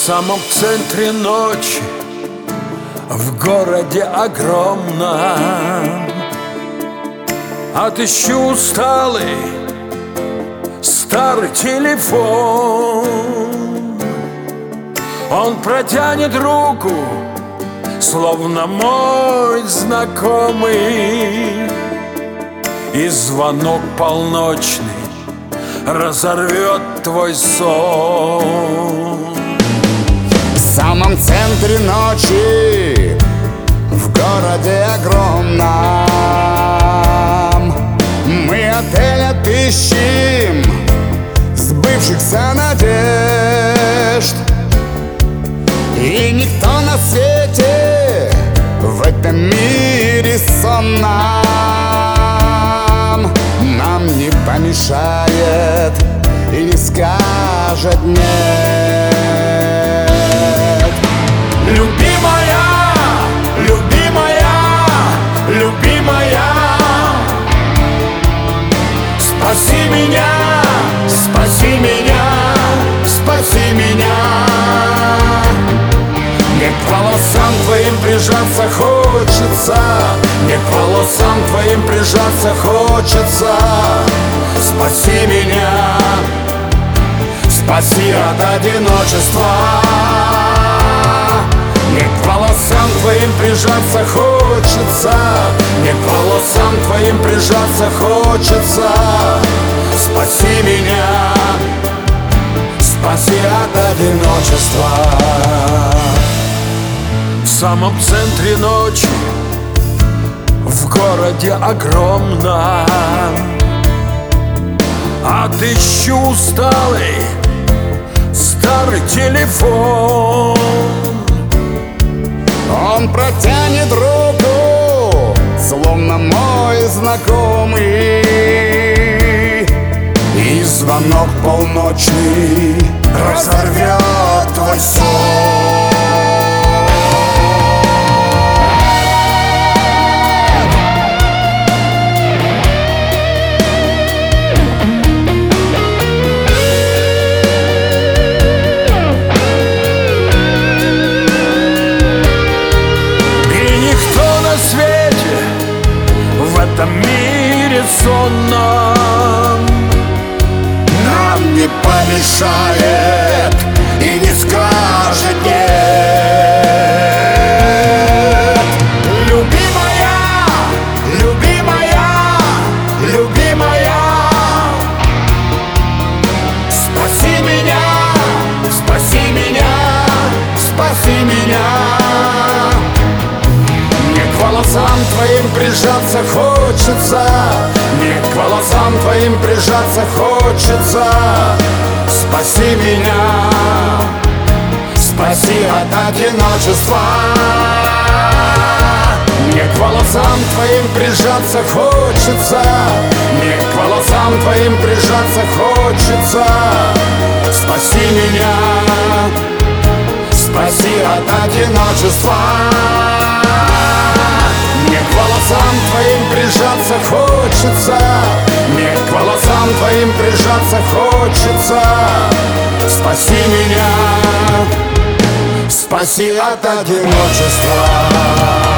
самом центре ночи, в городе огромном, отыщу усталый старый телефон. Он протянет руку, словно мой знакомый, и звонок полночный разорвет твой сон. В самом центре ночи, в городе огромном, мы отель отыщем сбывшихся надежд. И никто на свете в этом мире сонном нам не помешает и не скажет нет. Любимая, любимая, любимая, спаси меня, спаси меня, спаси меня. Мне к волосам твоим прижаться хочется, мне к волосам твоим прижаться хочется. Спаси меня, спаси от одиночества. Мне к волосам твоим прижаться хочется, мне к волосам твоим прижаться хочется. Спаси меня, спаси от одиночества. В самом центре ночи, в городе огромном, отыщу усталый старый телефон. Он протянет руку, словно мой знакомый, и звонок полночный разорвет твой сон. В этом мире сонном нам не помешает и не скажет нет. Любимая, любимая, любимая, спаси меня, спаси меня, спаси меня. Мне к волосам твоим прижаться хочется, мне к волосам твоим прижаться хочется. Спаси меня, спаси от одиночества. Мне к волосам твоим прижаться хочется, мне к волосам твоим прижаться хочется. Спаси меня, спаси от одиночества. Мне к волосам твоим прижаться хочется, мне к волосам твоим прижаться хочется. Спаси меня, спаси от одиночества.